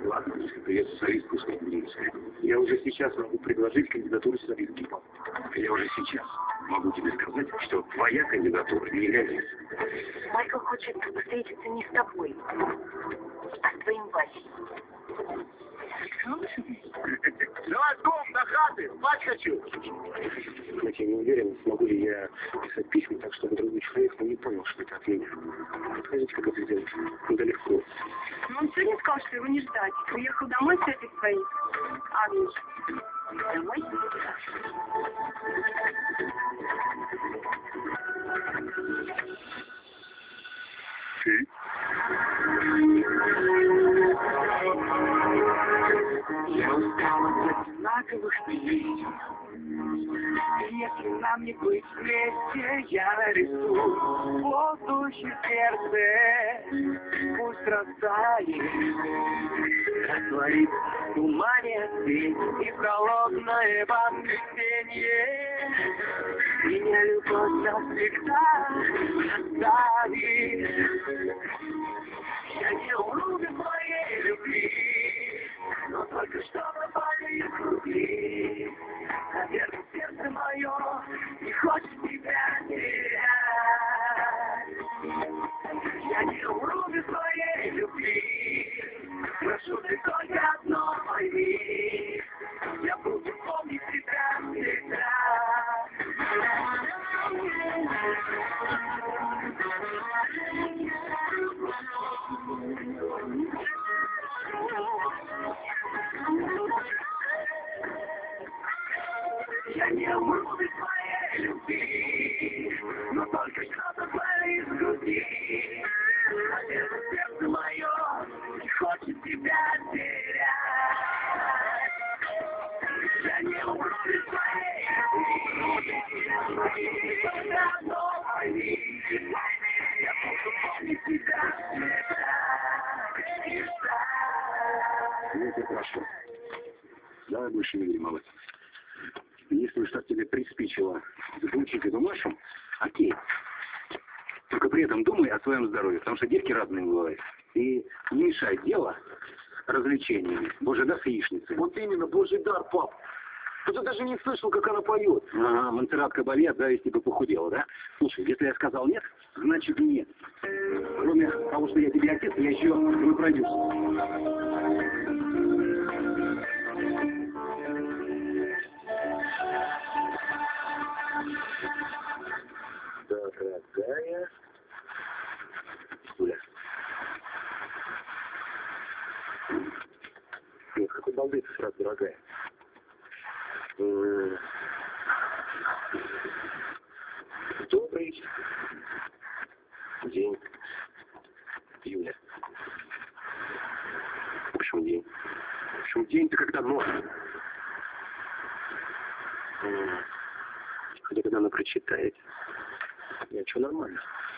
Ладно, если придется солистку снять милиции. Я уже сейчас могу предложить кандидатуру солистки. Я уже сейчас могу тебе сказать, что твоя кандидатура не годится. Майкл хочет встретиться не с тобой, а с твоим Васей. Давай, дом, до хаты, спать хочу. Знаете, я не уверен, смогу ли я писать письма так, чтобы другой человек не понял, что это от меня. Подскажите, как это сделать? Да легко. Ну, он сегодня сказал, что его не ждать. Уехал домой с этой своей. Агнеш. Домой? Ты? Я устал от одинаковых песен. И если нам не быть вместе, я нарисую в воздухе сердце. Пусть растает, растворится в тумане свет и холодное воскресенье. Меня любовь навсегда оставит. Я не умру без моей любви, но только что пропали из груди. Наверное, сердце мое не хочет тебя терять. Я не умру без твоей любви. Прошу, ты только одно пойми. Я буду помнить тебя всегда. Я не умру без твоей любви, но только что-то болит в груди. Наверное, сердце мое не хочет тебя терять. Я не умру без твоей любви, только одно пойми. Я буду помнить тебя всегда. Ну, это хорошо. Давай больше не ревновать. Если уж так тебе приспичило звучить эту Машу, окей. Только при этом думай о своем здоровье, потому что девки разные бывают. И не мешай дело развлечениями. Божий дар с яичницей. Вот именно, Божий дар, пап. Ты даже не слышал, как она поет. Ага, Монсеррат Кабалье от зависти бы похудела, да? Слушай, если я сказал нет, значит нет. Кроме того, что я тебе отец, я еще твой продюсер. Дорогая Юля. Нет, какой балды ты сразу, дорогая. Добрый день, Юля. Почему день? Почему день-то когда ночь? Хотя когда она прочитает. Нет, что нормально.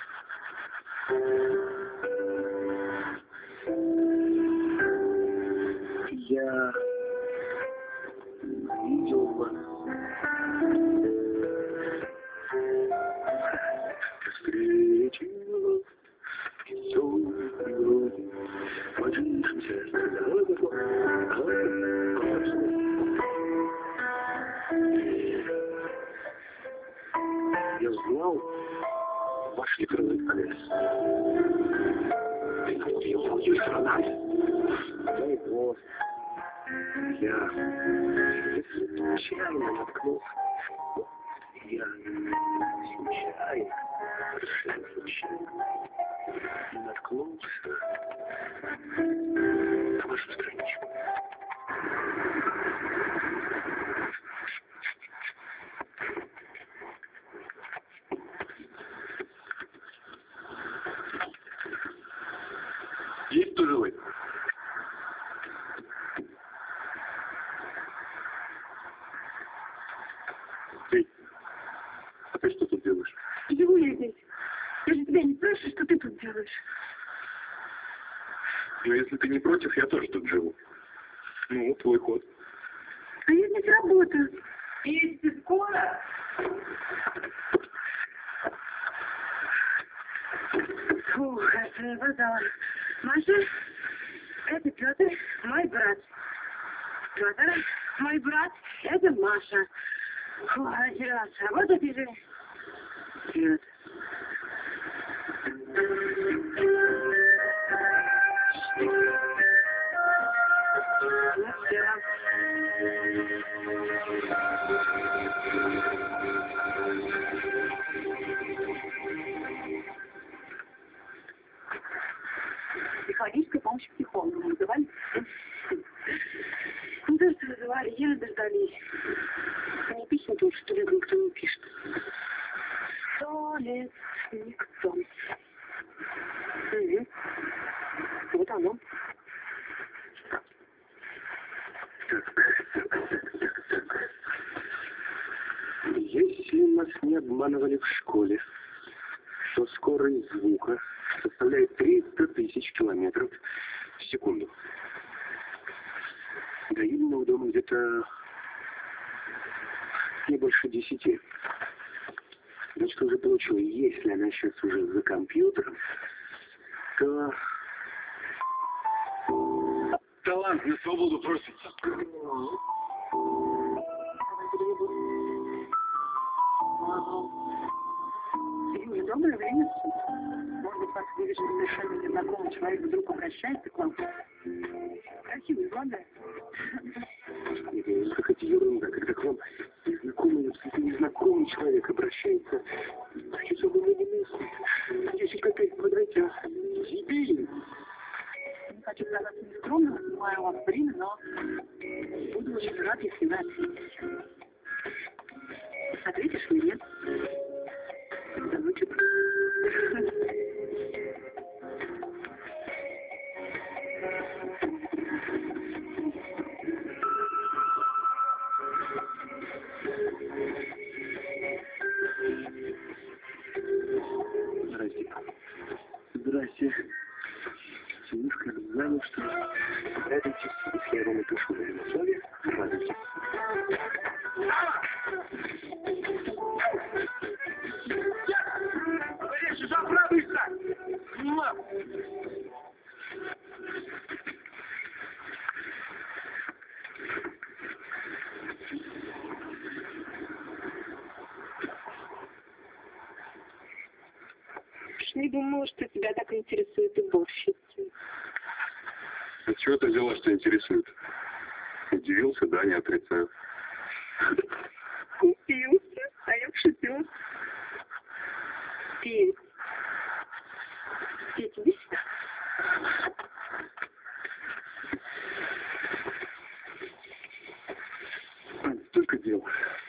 Я видел вас. Встретил веселый природы. Ложишься сердце. Я знал ваш литературный колес. Его есть сторона. Дай Бог. Я случайно наткнулся. Я случайно, совершенно случайно наткнулся на вашу страничку. Есть кто живой? Ты? А ты что тут делаешь? Живу я здесь. Я же тебя не спрашиваю, что ты тут делаешь. Ну, если ты не против, я тоже тут живу. Ну, твой ход. А я здесь работаю. Есть скоро? Фух, это вода. Маша, Это Петр, мой брат. Петр, мой брат, это Маша. Молодец. А вот это же Петр. Психологическая помощь психологу вызывали? Ну, да, что вызывали, еле дождались. Не пишет тут, что ли, никто не пишет. 100 лет никто. Угу. Вот оно. Если нас не обманывали в школе, то скорость звука составляет 300 тысяч километров в секунду. До Ильного дома где-то не больше 10. Дочка уже получила, если она сейчас уже за компьютером, то талант на свободу просится. Сегодня доброе время. Может быть, вас вывешен совершенно незнакомый человек вдруг обращается к вам. Красивый, правда? Это какая-то ерунда, когда к вам незнакомый человек обращается. Хочется бы на место. 10 копеек в квадрате. Дебиль. Не хочу казаться нескромным, понимаю у вас время, но буду очень рад, если вы ответите. Ответишь или нет? Звучит. Здрасте. Здрасте. Синюшка знаю, что радуйтесь, если я вам напишу на слове, радуйтесь. Реже, забрал быстро! Не думала, что тебя так интересует уборщица. А чего ты взяла, что интересует? Удивился, да, не отрицаю. Купился, а я пошутила. Петь, иди сюда. Только дело.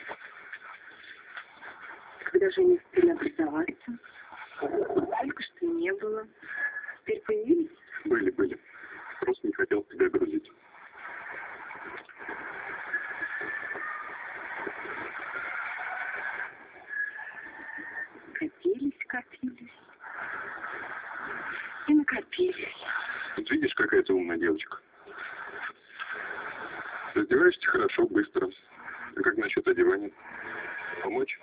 Когда же они успели образоваться? Только что не было. Теперь появились? Были. Просто не хотел тебя грузить. Копились. И накопились. Вот видишь, какая ты умная девочка. Раздеваешься хорошо, быстро. А как насчет одевания? Помочь?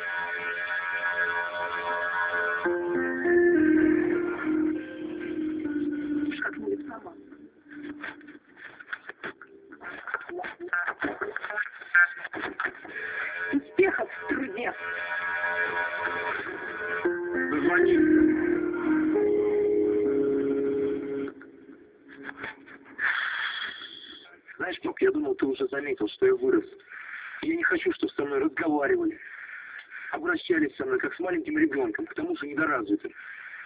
Как-нибудь сама. Успехов в труде. Позвони. Знаешь, Кнопк, я думал, ты уже заметил, что я вырос. Я не хочу, чтобы со мной разговаривали. Обращались со мной, как с маленьким ребенком, к тому же недоразвитым.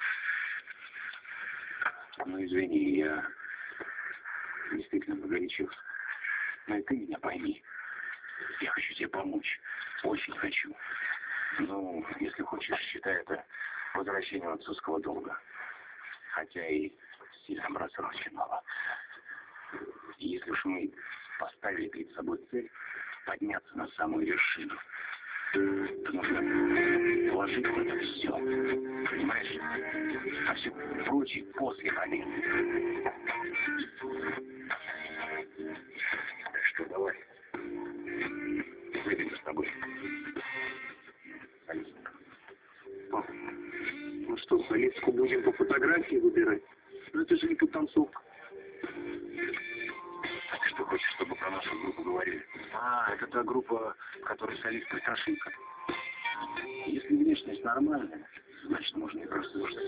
Ну, извини, я действительно погорячился. Но и ты меня пойми. Я хочу тебе помочь. Очень хочу. Ну, если хочешь, считай это возвращением отцовского долга. Хотя и сильно просроченного. И если уж мы поставили перед собой цель подняться на самую вершину, то нужно вложить в это все. Понимаешь? А все прочее после победы. Так что давай. Выйдем с тобой. Папа, ну что, солистку будем по фотографии выбирать? Ну это же не потанцовка. А, это та группа, в которой солистка Страшилка. Если внешность нормальная, значит, можно и прослушать.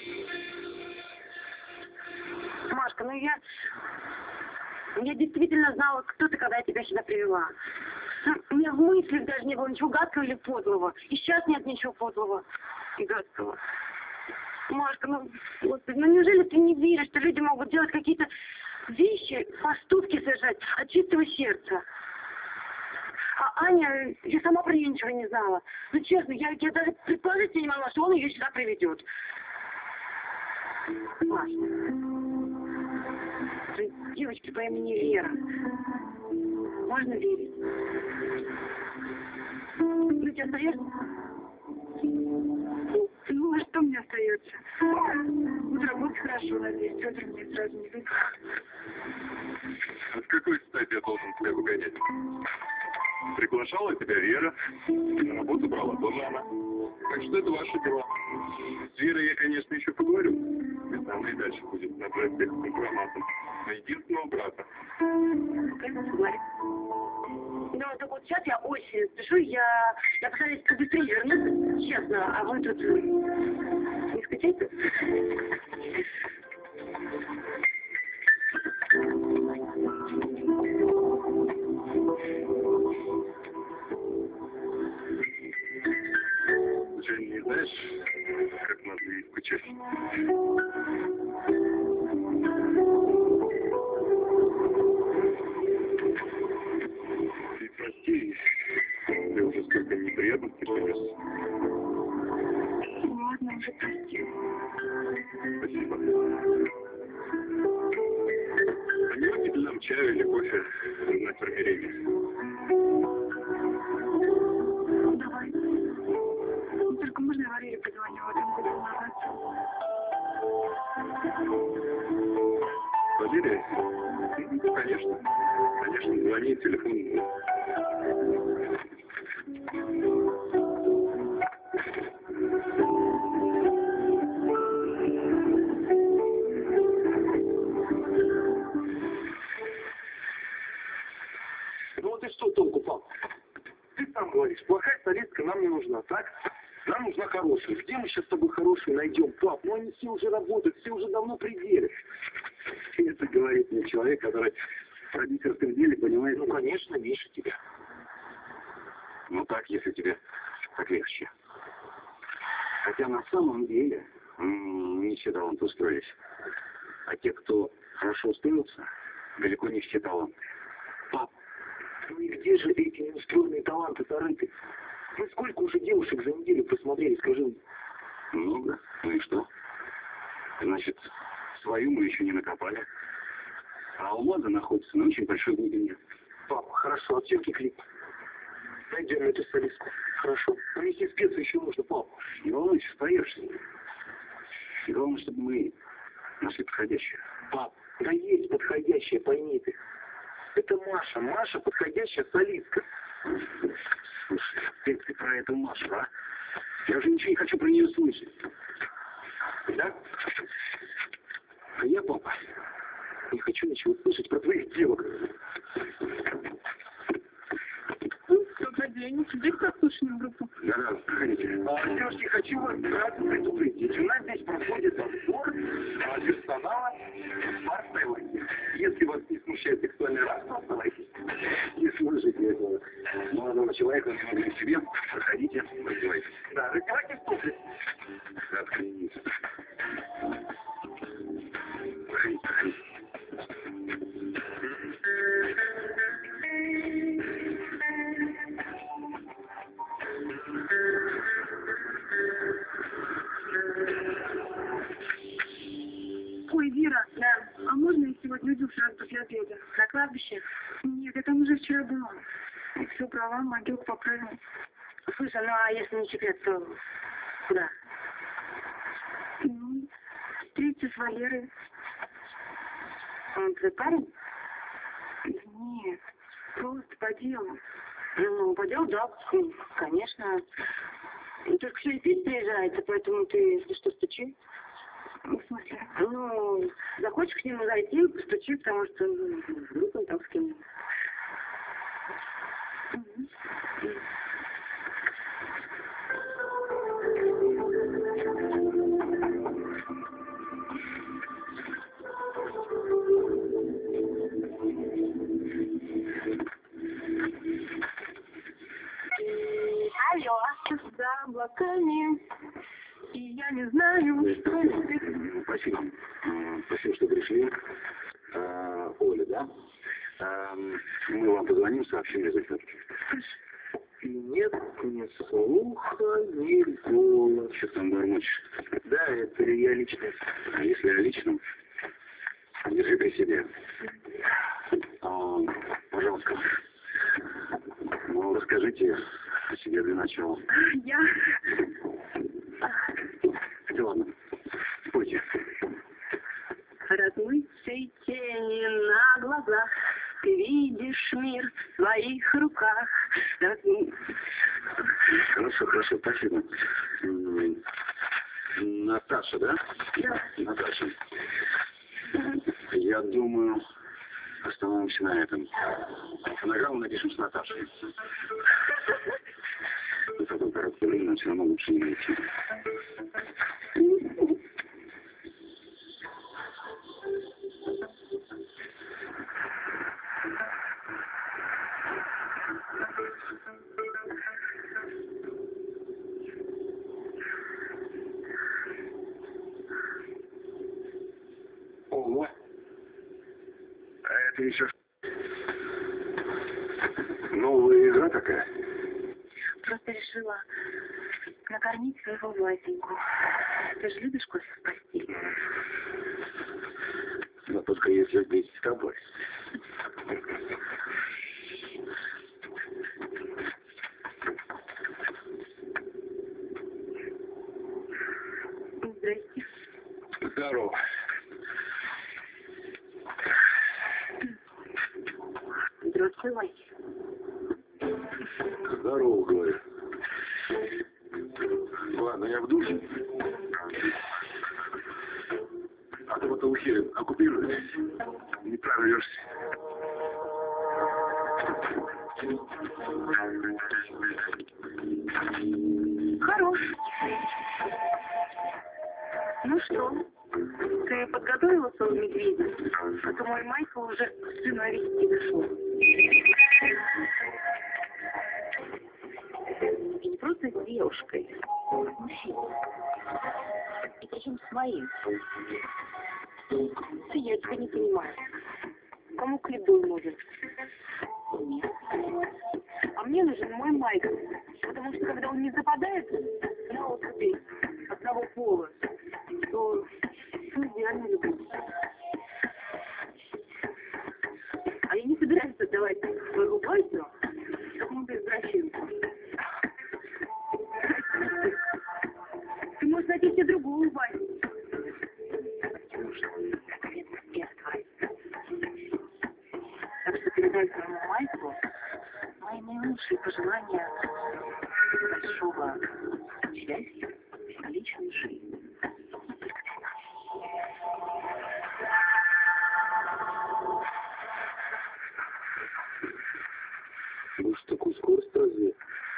Машка, ну я действительно знала, кто ты, когда я тебя сюда привела. У меня в мыслях даже не было ничего гадкого или подлого. И сейчас нет ничего подлого и гадкого. Машка, ну, Господи, ну неужели ты не веришь, что люди могут делать какие-то вещи, поступки совершать от чистого сердца? А Аня, я сама про нее ничего не знала. Ну честно, я даже предположить не могла, что он ее сюда приведет. Маша, девочки по имени Вера. Можно верить? Ну, тебе остается? Ну, а что мне остается? Буду работать хорошо, надеюсь. Федор мне сразу не выйдет. А с какой стати я должен тебя выгонять? Приглашала тебя Вера, на работу брала тоже она. Так что это ваши дела. С Верой я, конечно, еще поговорю. Ведь она и дальше будет набрать всех компроматом на единственного брата. Конечно, говорю. Ну, так вот сейчас я очень спешу, я постараюсь побыстрее вернуться, честно, а вы тут не скачайте? Ты не знаешь, как надо ей скучать? Ты прости, я уже столько неприятностей принес. Ладно, уже прости. Спасибо. А не выпить нам чаю или кофе на фермерении? Давай. Только можно я Валерию позвоню, а там буду волноваться. Валерия? Конечно. Конечно, звони, телефон. Ну вот и что толку, пап? Ты сам говоришь, плохая солистка нам не нужна, так? Нам нужна хорошая. Где мы сейчас с тобой хорошую найдем, пап? Ну они все уже работают, все уже давно при деле. Это говорит мне человек, который в продюсерском деле понимает, ну конечно, меньше тебя. Ну так, если тебе так легче. Хотя на самом деле не все таланты устроились. А те, кто хорошо устроился, далеко не все таланты. Пап, ну и где же эти неустроенные таланты зарыты? Ну сколько уже девушек за неделю посмотрели, скажи мне? Много. Ну и что? Значит, свою мы еще не накопали. А алмазы находятся на очень большой глубине. Пап, хорошо, от съемки клип. Найдем эту солистку. Хорошо. Принеси специи еще нужно, пап. Не волнуйся, справишься. И главное, чтобы мы нашли подходящую. Пап, да есть подходящая, пойми ты. Это Маша. Маша подходящая солистка. Слушай, ты про эту Машу, а? Я уже ничего не хочу про нее слышать. Да? А я, папа, не хочу ничего слышать про твоих девок. Добрый день. Тебе прослушанную группу? Да, проходите. Девушки, хочу вас сразу предупредить. У нас здесь проходит отбор персонала пар в Таиланде. Если вас не смущает сексуальный расклад, оставайтесь. Не слушайте этого молодого человека, он не к себе. Проходите, раздевайтесь. Да, раздевайтесь после. Заткнись. Проходите, проходите. Ой, Вера, да. А можно я сегодня уйду сразу после обеда? На кладбище? Нет, я там уже вчера была. И все, права, могилку поправила. Слушай, ну а если не секрет, то куда? Ну, встретиться с Валерой. Он твой парень? Нет, просто по делу. Ну, по делу, да, конечно. Только все пить приезжается, поэтому ты, если что, стучи. В смысле? Ну, захочешь к нему зайти, постучи, потому что вдруг он там с кем-нибудь. колокольни, и я не знаю, что это. Спасибо. Спасибо, что пришли. Оля, да? Мы вам позвоним, сообщим результат. Нет, ни слуха, ни голоса. Что там бормочешь? Да, это я лично. А если о личном, держи при себе. Пожалуйста. Ну, расскажите о себе для начала. Я... Хотя ладно. Спойте. Размытые тени на глазах, ты видишь мир в своих руках. Хорошо, хорошо, спасибо. Наташа, да? Да. Наташа. Я думаю, остановимся на этом. Фонограмму напишем с Наташей. В такое короткое время все равно лучше не найти. Ого! А это еще новая игра такая? Просто решила накормить своего Васеньку. Ты же любишь кофе в постели? Но только если вместе с тобой. Здрасте. Здорово. Здравствуй, Вася. Здорово, говорю. Ладно, я в душе. А ты вот ухи оккупируешь. Не прорвешься. Хорош. Ну что, ты подготовила своего медведя? А то мой Майкл уже с сыновей дошел. Не просто с девушкой, а с мужчиной. И причем своим. Я тебя не понимаю. Кому клебой нужен? Нет. А мне нужен мой Майкл. Потому что когда он не западает на отцепи одного пола, то идеально люблю. А я не собираюсь отдавать своего Васю какому-то извращенцу. Ты можешь найти себе другого Васю. Так что передай своему Майклу мои наилучшие пожелания большого счастья в личной жизни. Вы что, такую скорость разве?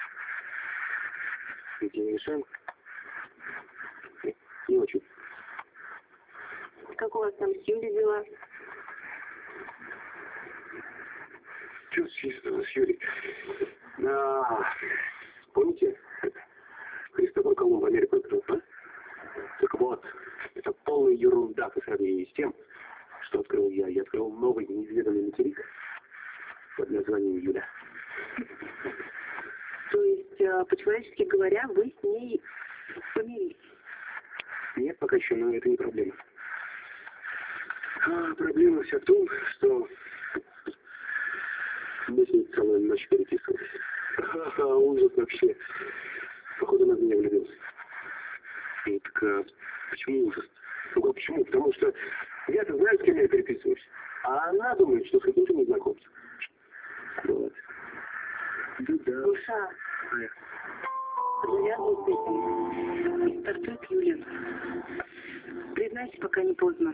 Мы тебе не мешаем? Не очень. Как у вас там с Юлей дела? Что с Юрий? Помните, Христофор Колумб Америку открыл, а? Так вот, это полная ерунда по сравнению с тем, что открыл я. Я открыл новый неизведанный материк под названием Юля. То есть, по-человечески говоря, вы с ней помирились? Нет, пока еще, но это не проблема. Проблема вся в том, что мы с ней целую ночь переписывались. Ужас вообще. Походу, она в меня влюбился. И так, почему ужас? Ну, почему? Потому что я-то знаю, с кем я переписываюсь. А она думает, что с каким-то незнакомцем. Вот. Да. Душа. Завязывай с этим. И стартуй к Юле. Признайся, пока не поздно.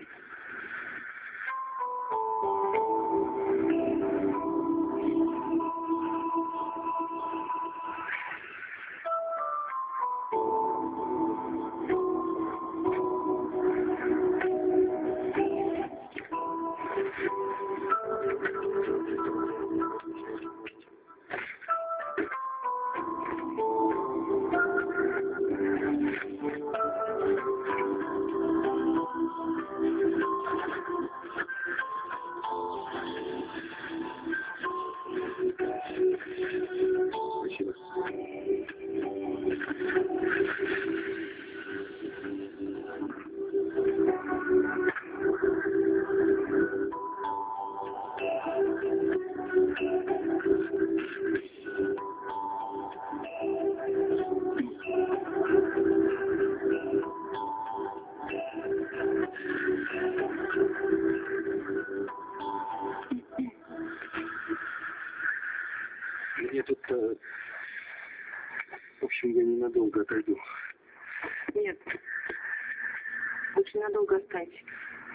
общем, я ненадолго отойду. Нет. Лучше надолго оставить.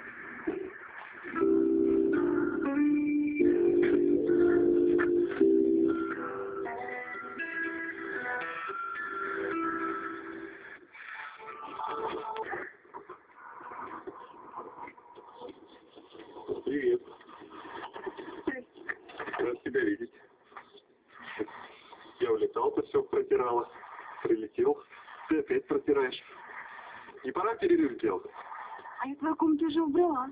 Привет. Рад тебя видеть. Я улетал, ты все протирала. Прилетел. Ты опять протираешь. Не пора перерыв делать? А я твою комнату уже убрала.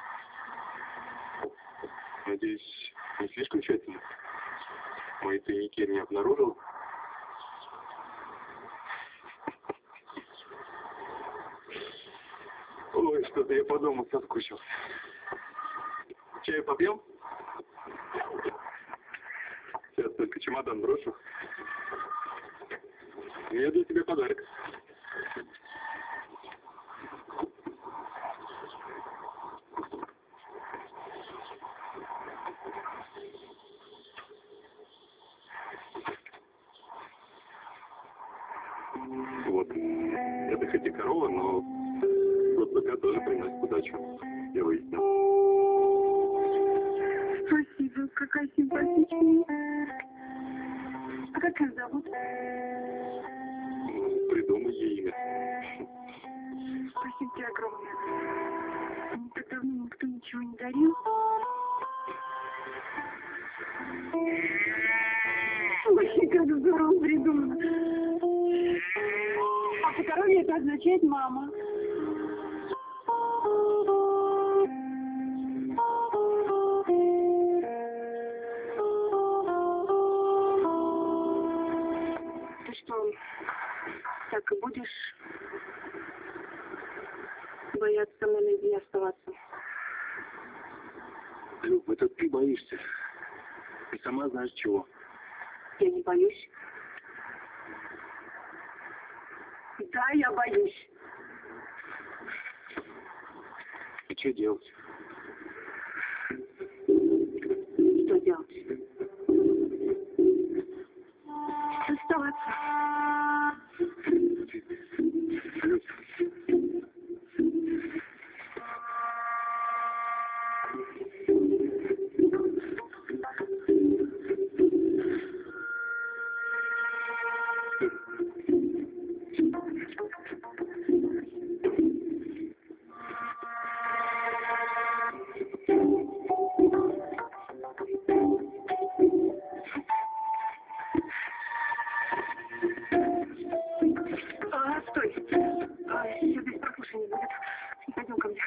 Надеюсь, не слишком тщательно? Мои тайники не обнаружил? Ой, что-то я по дому соскучился. Чай попьем? Сейчас только чемодан брошу. Я для тебя подарок. Вот. Это хоть и корова, но вот быка тоже приносит удачу. Я выяснил. Спасибо, какая симпатичная. А как ее зовут? Ну, придумай ей имя. Спасибо тебе огромное. Мне так давно никто ничего не дарил. Ой, как здорово придумано. А по корове это означает мама. Ты что, так и будешь бояться со мной наедине оставаться? Люб, это ты боишься. Ты сама знаешь чего. Я не боюсь. Да, я боюсь. И что делать? Что делать? Оставаться. Люб, Стой. Все без пропущения будет. Пойдем ко мне.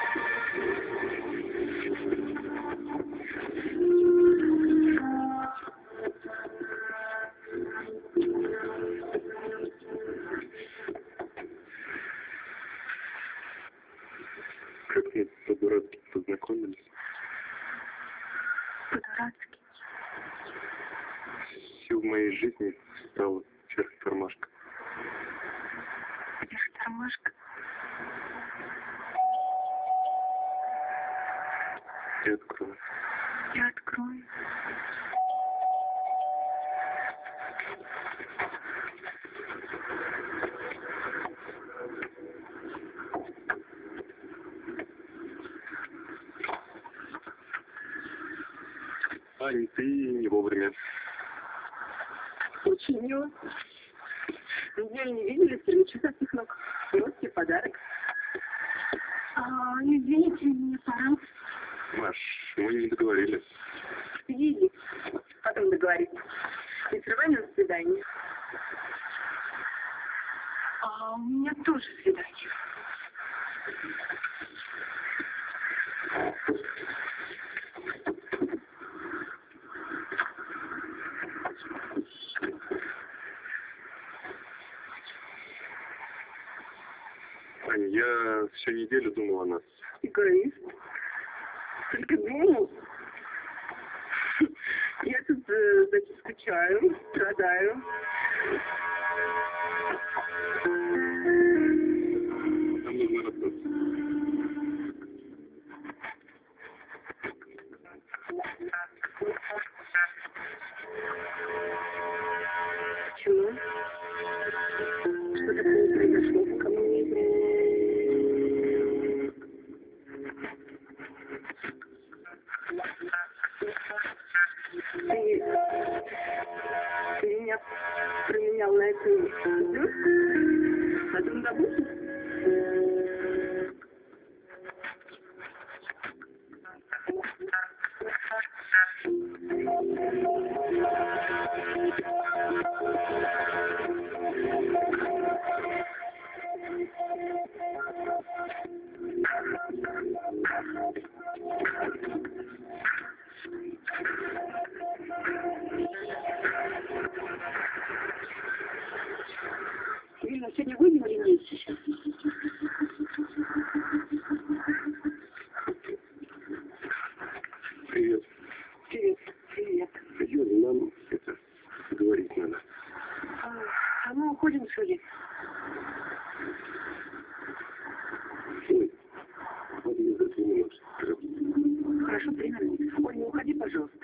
как мы по-дурацки познакомились. По-дурацки. Все в моей жизни стало вверх тормашка. Вверх тормашка. Я открою. Я открою. Ань, ты не вовремя. Очень мило. Неделю не виделись, прилечу со всех ног. Вот тебе подарок. Извините, мне пора. Маш, мы не договорились. Иди. Потом договоримся. Не срывай на свидание. У меня тоже свидание. Ань, я всю неделю думал о нас. Эгоист. Только думал. Я тут, значит, скучаю, страдаю. Нам нужно расстаться. Почему? Ирина, сегодня выйдем или нет сейчас? Привет. Привет. Привет. Юля, нам это говорить надо. А мы уходим сегодня. Ой, вот мне за 3 минуты. Пожалуйста. Хорошо, 3 минуты. Ой, не уходи, пожалуйста.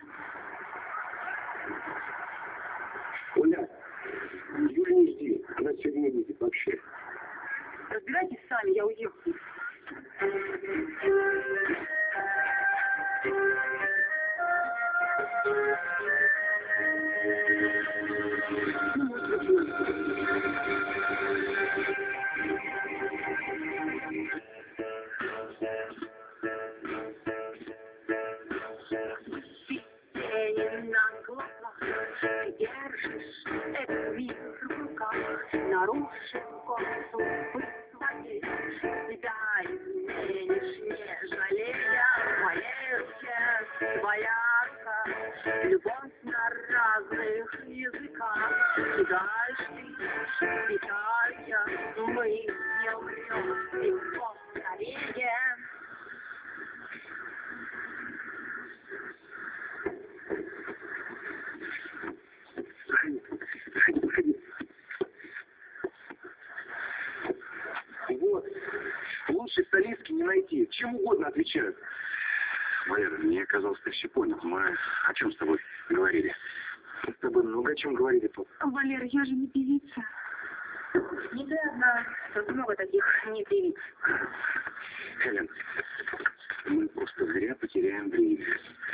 Оля, Юля не жди. Она сегодня не будет вообще. Разбирайтесь сами, я уехала. Держишь этот мир в руках, нарушив консулы свои, себя изменишь, не жалея, моей руке боярка, любовь на разных языках, и дальше печалья, мы не умрем, легко скорее. Вот. Лучше солистки не найти. Чем угодно отвечают. Валера, мне казалось, ты все понял. Мы о чем с тобой говорили? Мы с тобой много о чем говорили тут. Валера, я же не певица. Не ты одна, тут много таких не певиц. Хелен, мы просто зря потеряем время.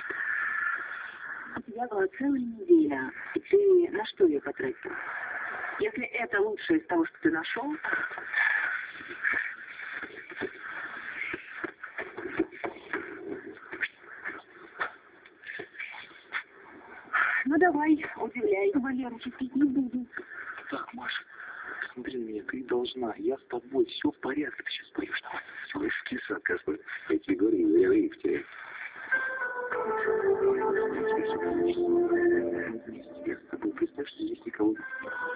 У тебя была целая неделя, и ты на что ее потратил? Если это лучшее из того, что ты нашел, ну давай, удивляй. Валера, я пить не буду. Так, Маша, смотри на меня, ты должна. Я с тобой, все в порядке, ты сейчас поешь. Давай. Слышь, киса, Каспар, я тебе говорю, не зря время потеряй. Я с тобой, представь, что здесь никого нет.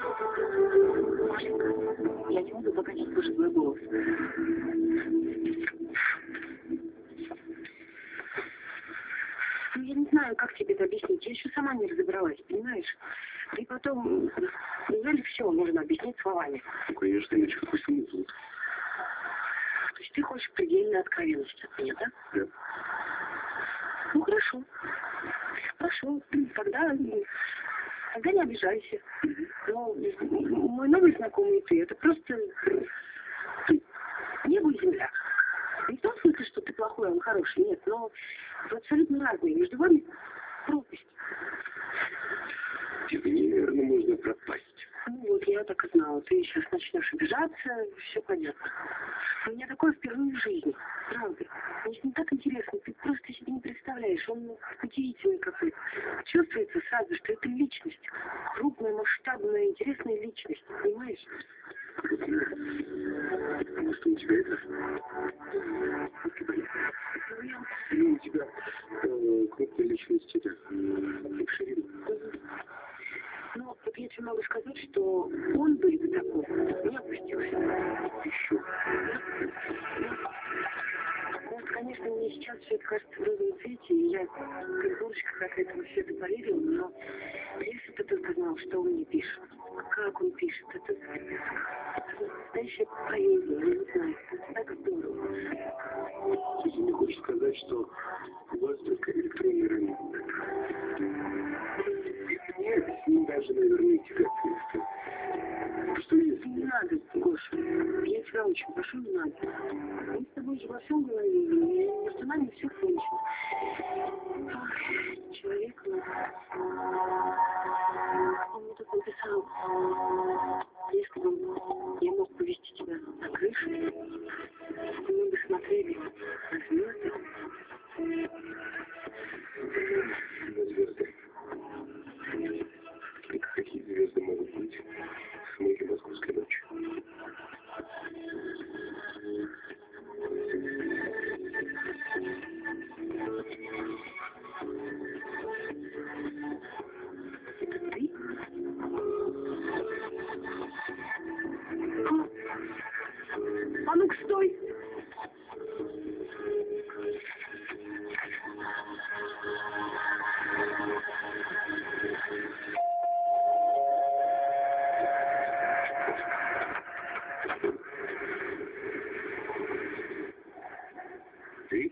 Машенька, я не могу пока не слышать твой голос. Ну, я не знаю, как тебе это объяснить. Я еще сама не разобралась, понимаешь? И потом, неужели все можно объяснить словами? Ну, конечно, иначе какой смысл? То есть ты хочешь предельной откровенности от меня, да? Да. Ну, хорошо. Хорошо. Тогда не обижайся. Но мой новый знакомый ты, это просто небо и земля. Не в том смысле, что ты плохой, а он хороший, нет, но вы абсолютно разные. Между вами пропасть. Тебе неверно можно пропасть. Ну вот, я так и знала. Ты сейчас начнешь обижаться, все понятно. У меня такое впервые в жизни. Правда. Мне не так интересно. Ты просто себе не представляешь. Он удивительный какой-то. Чувствуется сразу, что это личность. Крупная, масштабная, интересная личность. Понимаешь? Потому что у тебя это... У тебя крупная личность, это... Ширина. Ну, вот я тебе могу сказать, что он бы из-за такого не опустился. Еще. Может, конечно, мне сейчас все это кажется в розовом цвете, и я, как дурочка какая-то, во все это поверила, но если бы ты только знал, что он мне пишет, как он пишет, это настоящая поэзия, я не знаю, это так здорово. То есть ты хочешь сказать, что у вас только электронный ранение? Мне объясни даже, наверное, тебя просто. Что если не надо, Гоша? Я тебя очень прошу, не надо. Мы с тобой же во всем говорили, и между нами все кончено. Ах, человек, он мне так написал, если бы я мог повезти тебя на крышу, мы бы смотрели на звезды. На звезды. Какие звезды могут быть в смысле московской ночи? ты?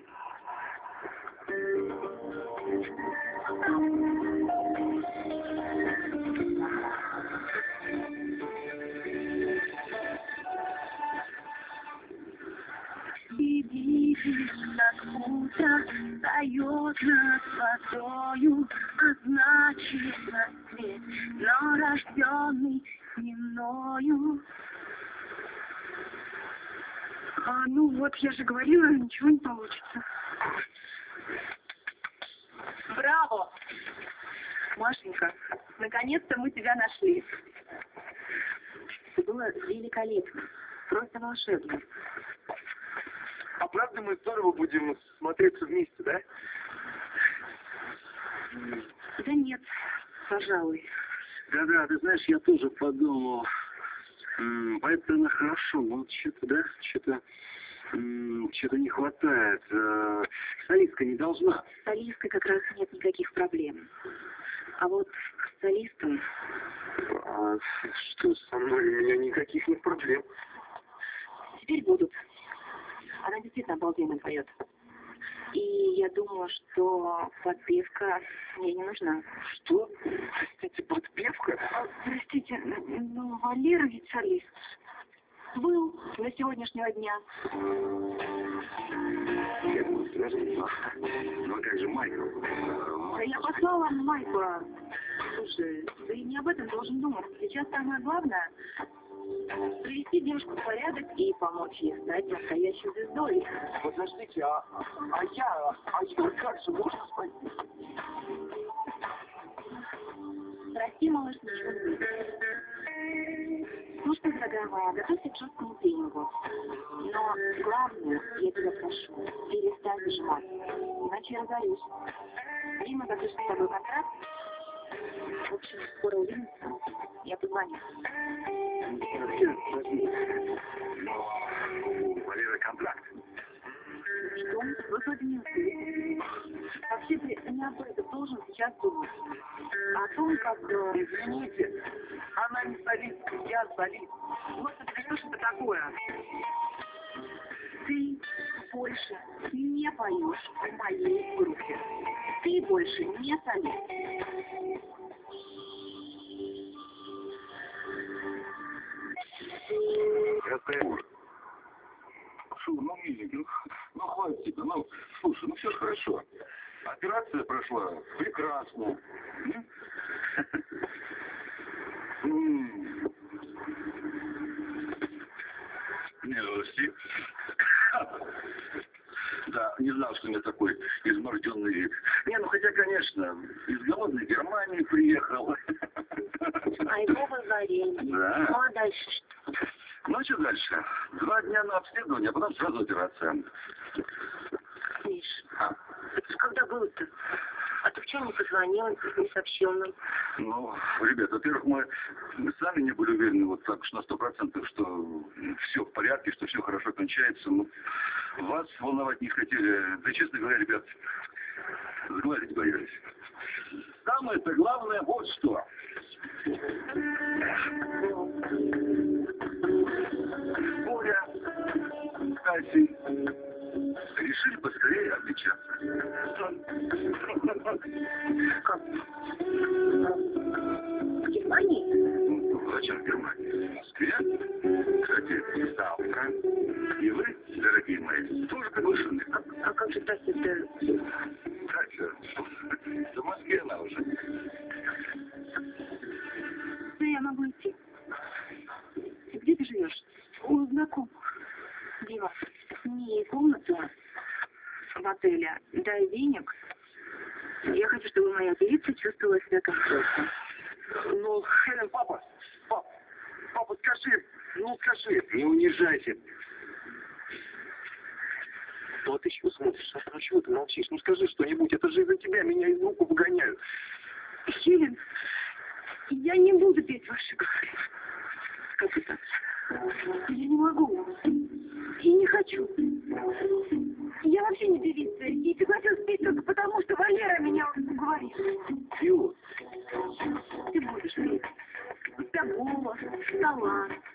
Как утро встает над водою, а значит на свет, но рожденный не мною. Ну вот, я же говорила, ничего не получится. Браво! Машенька, наконец-то мы тебя нашли. Это было великолепно, просто волшебно. А правда мы здорово будем смотреться вместе, да? Да нет, пожалуй. Да-да, ты знаешь, я тоже подумал. Поэтому хорошо, но что-то, да, что-то не хватает. Солистка не должна. С солисткой как раз нет никаких проблем. А вот с солистом... А что со мной? У меня никаких нет проблем. Теперь будут. Она действительно обалденно поет. И я думаю, что подпевка ей не нужна. Что? Простите, подпевка? Простите, ну, Валера ведь солист. Был до сегодняшнего дня. Ну а как же Майкл? Да я послала Майкла. Слушай, ты не об этом должен думать. Сейчас самое главное — привести девушку в порядок и помочь ей стать настоящей звездой. Подождите, а я как же можно спасти? Прости, малыш, ничего не будет. Ну что, дорогая моя, готовься к жесткому тренингу. Но главное, я тебя прошу, перестань зажимать, иначе я разорюсь. Дима подпишет с тобой контракт. В общем, скоро увидимся. Я позвоню. Валера, контракт. Что? Вы вроде не успели. Вообще, ты не об этом должен сейчас думать. А о том, как... Извините, она не солистка, я солист. Вот это что это такое? Ты больше не поешь в моей группе. Ты больше не солист. Это Шу, ну, миленький, ну, хватит тебя, ну, слушай, ну, все же хорошо. Операция прошла прекрасно. Милости. Да, не знал, что у меня такой изможденный вид. Не, ну, хотя, конечно, из голодной Германии приехал. А его вызвали. Да. Ну, а дальше что? Ну, а что дальше? 2 дня на обследование, а потом сразу операция. Миш, А? это когда было-то? А ты вчера не позвонил, не сообщил нам. Ну, ребят, во-первых, мы сами не были уверены вот так уж на 100%, что все в порядке, что все хорошо кончается. Ну, вас волновать не хотели. Да, честно говоря, ребят, сглазить боялись. Самое-то главное вот что. Боря, Катя, решили поскорее отличаться. Как? В Германии? Ну, зачем в Германии? В Москве? Кстати, завтра. И вы, дорогие мои, тоже приглашены. А как же Тася-то? Катя, в Москве она уже. Да я могу идти. Где ты живешь? У знакомых. Дима, сними комнату в отеле, дай денег. Я хочу, чтобы моя певица чувствовала себя комфортно. Ну, Хелен, папа, скажи, скажи, не унижайся. Вот еще смотришь, а чего ты молчишь? Ну скажи что-нибудь, это же из-за тебя меня из руку выгоняют. Хелен, я не буду петь ваши говори. Как это? Я не могу. И не хочу. Я вообще не певица. И согласилась петь только потому, что Валера меня уговорил. Фью. Ты будешь петь. У тебя голос, талант.